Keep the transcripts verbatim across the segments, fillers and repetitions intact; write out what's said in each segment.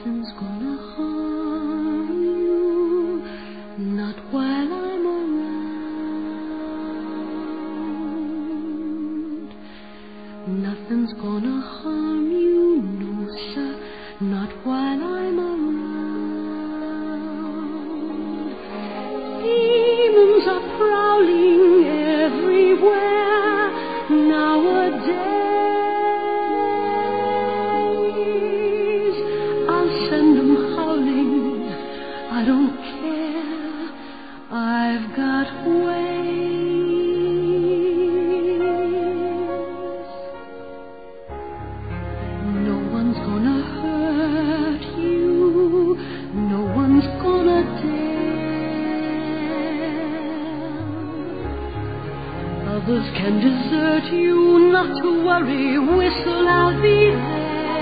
Nothing's gonna harm you, not while I'm around. Nothing's gonna harm you, no sir, not while I'm around. Demons are prowling everywhere nowadays. Send them howling, I don't care, I've got ways. No one's gonna hurt you, no one's gonna dare. Others can desert you, not to worry, whistle, I'll be there.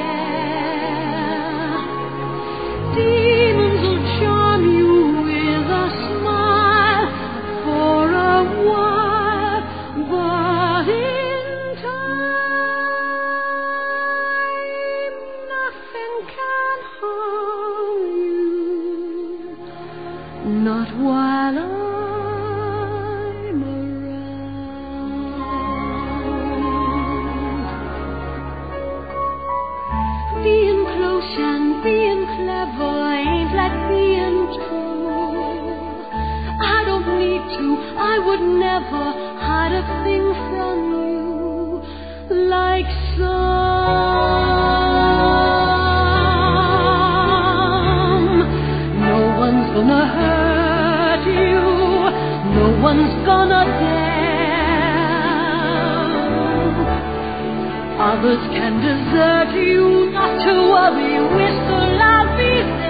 Demons will charm you with a smile for a while, but in time nothing can harm you, not while I'm around. Being close and being clever ain't like being true. I don't need to, I would never hide a thing from you, like some. No one's gonna hurt you, no one's gonna dare. Others can desert you, not to worry, whistle, I'll be there.